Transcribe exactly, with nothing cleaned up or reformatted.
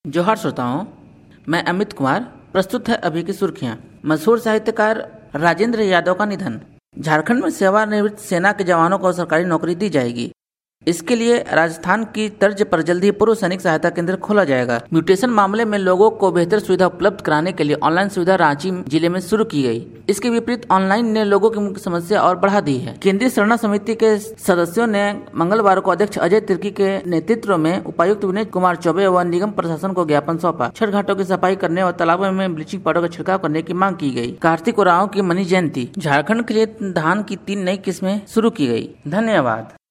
जोहार श्रोताओं, मैं अमित कुमार। प्रस्तुत है अभी की सुर्खियां। मशहूर साहित्यकार राजेंद्र यादव का निधन। झारखंड में सेवानिवृत्त सेना के जवानों को सरकारी नौकरी दी जाएगी। इसके लिए राजस्थान की तर्ज पर जल्द ही पूर्व सैनिक सहायता केंद्र खोला जाएगा। म्यूटेशन मामले में लोगों को बेहतर सुविधा उपलब्ध कराने के लिए ऑनलाइन सुविधा रांची जिले में शुरू की गई। इसके विपरीत ऑनलाइन ने लोगों की मुख्य समस्या और बढ़ा दी है। केंद्रीय शरणा समिति के सदस्यों ने मंगलवार को अध्यक्ष अजय तिर्की के नेतृत्व में उपायुक्त विनय कुमार चौबे व निगम प्रशासन को ज्ञापन सौंपा। छठ घाटों की सफाई करने और तालाबों में ब्लीचिंग पाउडर का छिड़काव करने की मांग की गई। कार्तिक उरांव की मनी जयंती। झारखंड के लिए धान की तीन नई किस्में शुरू की गई। धन्यवाद।